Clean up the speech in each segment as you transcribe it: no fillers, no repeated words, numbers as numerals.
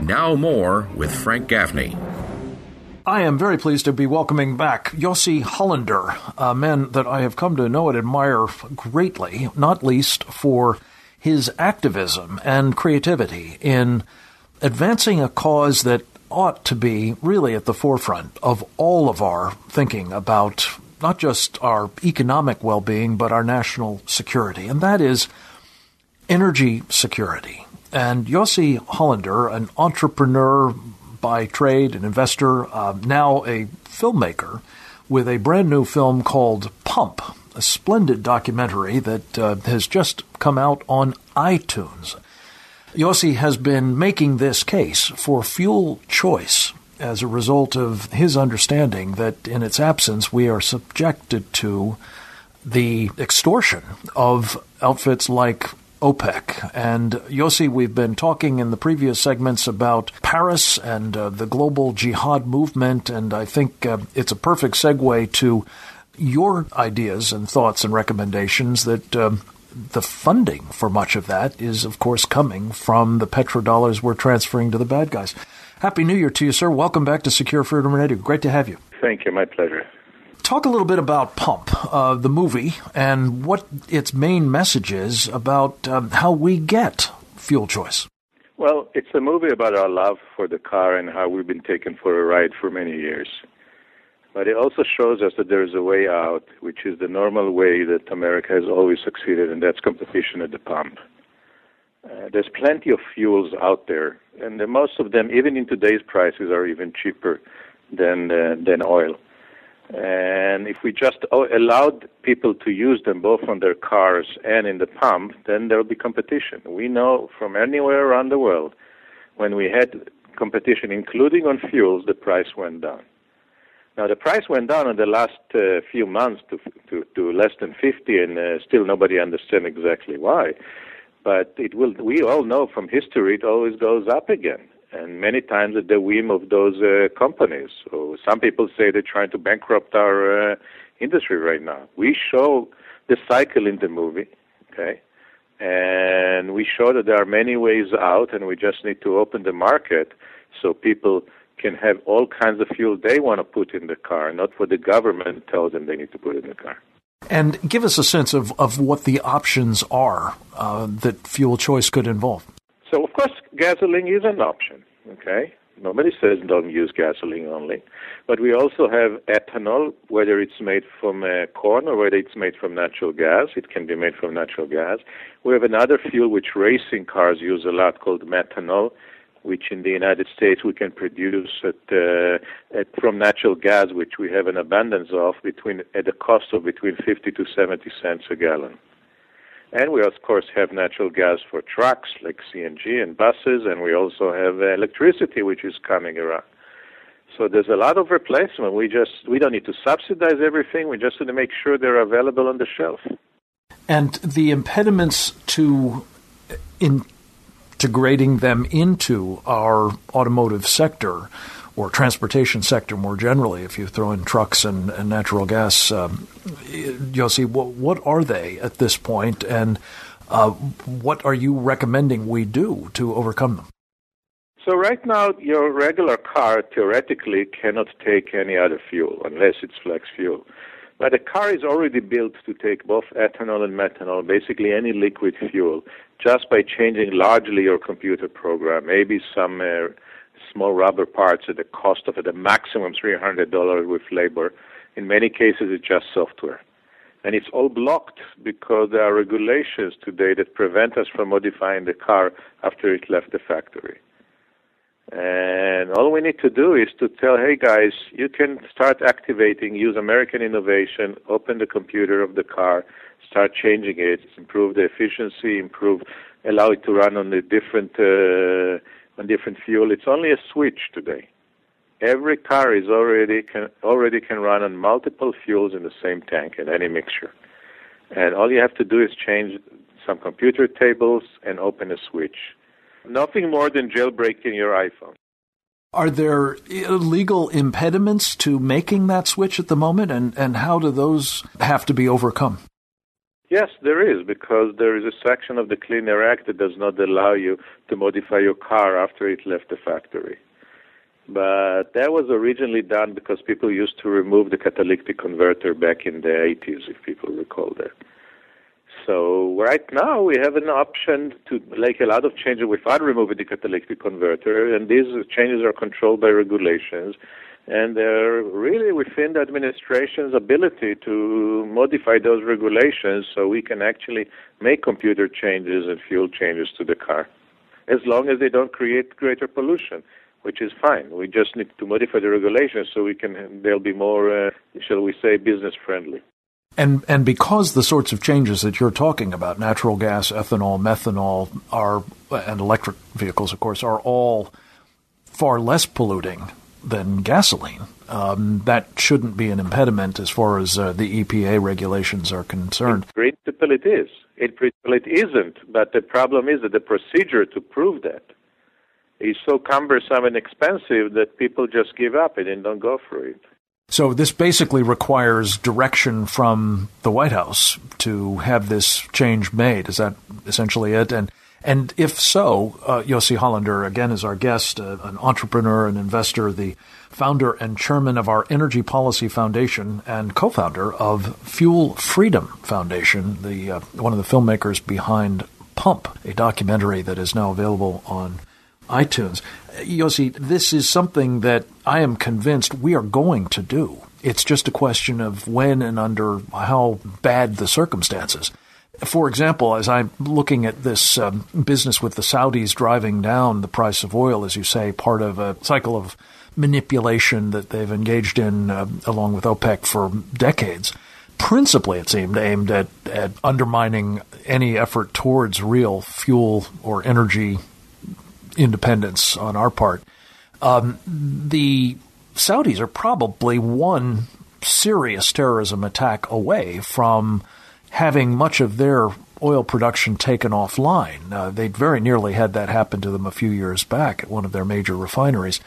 Now more with Frank Gaffney. I am very pleased to be welcoming back Yossi Hollander, a man that I have come to know and admire greatly, not least for his activism and creativity in advancing a cause that ought to be really at the forefront of all of our thinking about not just our economic well-being, but our national security, and that is energy security. And Yossi Hollander, an entrepreneur by trade, an investor, now a filmmaker with a brand new film called Pump, a splendid documentary that has just come out on iTunes. Yossi has been making this case for fuel choice as a result of his understanding that in its absence we are subjected to the extortion of outfits like OPEC. And Yossi, we've been talking in the previous segments about Paris and the global jihad movement, and I think it's a perfect segue to your ideas and thoughts and recommendations that the funding for much of that is, of course, coming from the petrodollars we're transferring to the bad guys. Happy New Year to you, sir. Welcome back to Secure Freedom Radio. Great to have you. Thank you. My pleasure. Talk a little bit about Pump, the movie, and what its main message is about how we get fuel choice. Well, it's a movie about our love for the car and how we've been taken for a ride for many years. But it also shows us that there's a way out, which is the normal way that America has always succeeded, and that's competition at the pump. There's plenty of fuels out there, and most of them, even in today's prices, are even cheaper than oil. And if we just allowed people to use them both on their cars and in the pump, then there will be competition. We know from anywhere around the world, when we had competition, including on fuels, the price went down. Now, the price went down in the last few months to less than 50, and still nobody understands exactly why. But it will. We all know from history it always goes up again. And many times at the whim of those companies. So some people say they're trying to bankrupt our industry right now. We show the cycle in the movie, okay? And we show that there are many ways out, and we just need to open the market so people can have all kinds of fuel they want to put in the car, not what the government tells them they need to put in the car. And give us a sense of what the options are that fuel choice could involve. So, of course, gasoline is an option, okay? Nobody says don't use gasoline only. But we also have ethanol, whether it's made from corn or whether it's made from natural gas. It can be made from natural gas. We have another fuel which racing cars use a lot called methanol, which in the United States we can produce from natural gas, which we have an abundance of, at a cost of between 50 to 70 cents a gallon. And we, of course, have natural gas for trucks like CNG and buses, and we also have electricity, which is coming around. So there's a lot of replacement. We don't need to subsidize everything. We just need to make sure they're available on the shelf. And the impediments to integrating them into our automotive sector or transportation sector more generally, if you throw in trucks and natural gas, Yossi, what are they at this point, and what are you recommending we do to overcome them? So right now, your regular car theoretically cannot take any other fuel unless it's flex fuel. But the car is already built to take both ethanol and methanol, basically any liquid fuel, just by changing largely your computer program, maybe some small rubber parts at the cost of at a maximum $300 with labor. In many cases, it's just software. And it's all blocked because there are regulations today that prevent us from modifying the car after it left the factory. And all we need to do is to tell, hey guys, you can start activating, use American innovation, open the computer of the car, start changing it, improve the efficiency, allow it to run on the different fuel. It's only a switch today. Every car is already can run on multiple fuels in the same tank in any mixture. And all you have to do is change some computer tables and open a switch. Nothing more than jailbreaking your iPhone. Are there legal impediments to making that switch at the moment, and how do those have to be overcome? Yes, there is, because there is a section of the Clean Air Act that does not allow you to modify your car after it left the factory. But that was originally done because people used to remove the catalytic converter back in the 80s, if people recall that. So right now we have an option to make a lot of changes without removing the catalytic converter, and these changes are controlled by regulations, and they're really within the administration's ability to modify those regulations so we can actually make computer changes and fuel changes to the car, as long as they don't create greater pollution, which is fine. We just need to modify the regulations so they'll be more, shall we say, business friendly. And because the sorts of changes that you're talking about, natural gas, ethanol, methanol, and electric vehicles, of course, are all far less polluting than gasoline, that shouldn't be an impediment as far as the EPA regulations are concerned. In principle it is. In principle it isn't, but the problem is that the procedure to prove that is so cumbersome and expensive that people just give up and don't go for it. So this basically requires direction from the White House to have this change made. Is that essentially it? And if so, Yossi Hollander, again, is our guest, an entrepreneur, an investor, the founder and chairman of our Energy Policy Foundation and co-founder of Fuel Freedom Foundation, one of the filmmakers behind Pump, a documentary that is now available on iTunes. Yossi, this is something that I am convinced we are going to do. It's just a question of when and under how bad the circumstances. For example, as I'm looking at this business with the Saudis driving down the price of oil, as you say, part of a cycle of manipulation that they've engaged in along with OPEC for decades, principally, it seemed, aimed at undermining any effort towards real fuel or energy independence on our part. The Saudis are probably one serious terrorism attack away from having much of their oil production taken offline. They very nearly had that happen to them a few years back at one of their major refineries.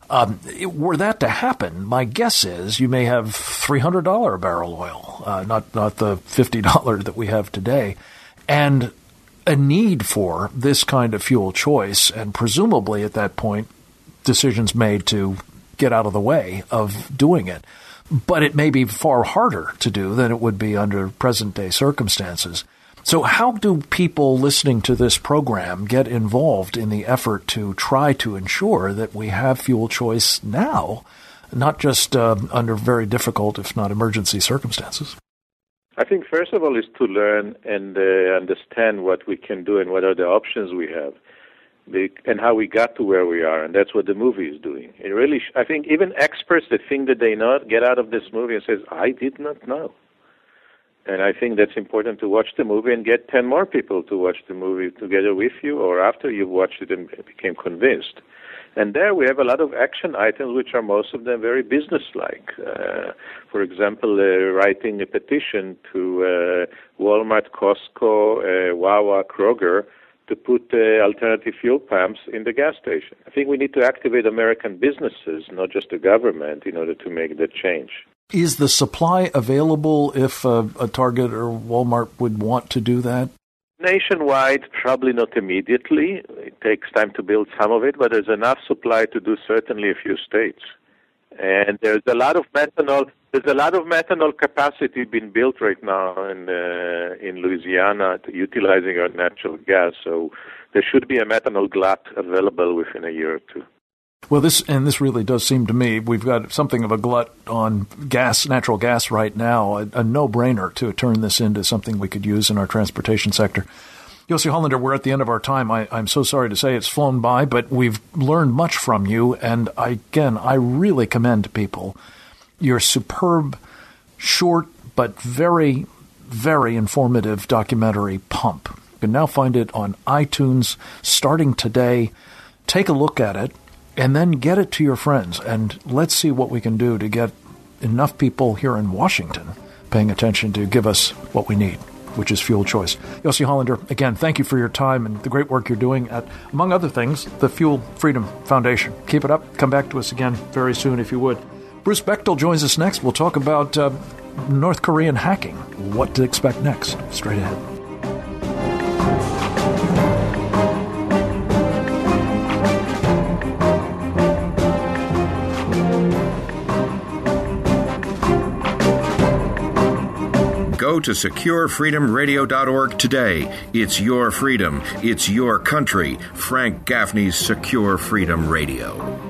Were that to happen, my guess is you may have $300 a barrel oil, not the $50 that we have today, and a need for this kind of fuel choice, and presumably at that point, decisions made to get out of the way of doing it. But it may be far harder to do than it would be under present-day circumstances. So how do people listening to this program get involved in the effort to try to ensure that we have fuel choice now, not just under very difficult, if not emergency circumstances? I think first of all is to learn and understand what we can do and what are the options we have and how we got to where we are, and that's what the movie is doing. It really, I think even experts that think that they know get out of this movie and says, I did not know. And I think that's important to watch the movie and get 10 more people to watch the movie together with you or after you've watched it and became convinced. And there we have a lot of action items, which are most of them very business-like. For example, writing a petition to Walmart, Costco, Wawa, Kroger to put alternative fuel pumps in the gas station. I think we need to activate American businesses, not just the government, in order to make that change. Is the supply available if a Target or Walmart would want to do that? Nationwide, probably not immediately. It takes time to build some of it, but there's enough supply to do certainly a few states. And there's a lot of methanol. There's a lot of methanol capacity being built right now in Louisiana, utilizing our natural gas. So there should be a methanol glut available within a year or two. Well, this really does seem to me, we've got something of a glut on natural gas right now, a no-brainer to turn this into something we could use in our transportation sector. Yossi Hollander, we're at the end of our time. I'm so sorry to say it's flown by, but we've learned much from you, and I really commend people your superb, short, but very, very informative documentary, Pump. You can now find it on iTunes starting today. Take a look at it. And then get it to your friends, and let's see what we can do to get enough people here in Washington paying attention to give us what we need, which is fuel choice. Yossi Hollander, again, thank you for your time and the great work you're doing at, among other things, the Fuel Freedom Foundation. Keep it up. Come back to us again very soon if you would. Bruce Bechtel joins us next. We'll talk about North Korean hacking. What to expect next? Straight ahead. Go to SecureFreedomRadio.org today. It's your freedom. It's your country. Frank Gaffney's Secure Freedom Radio.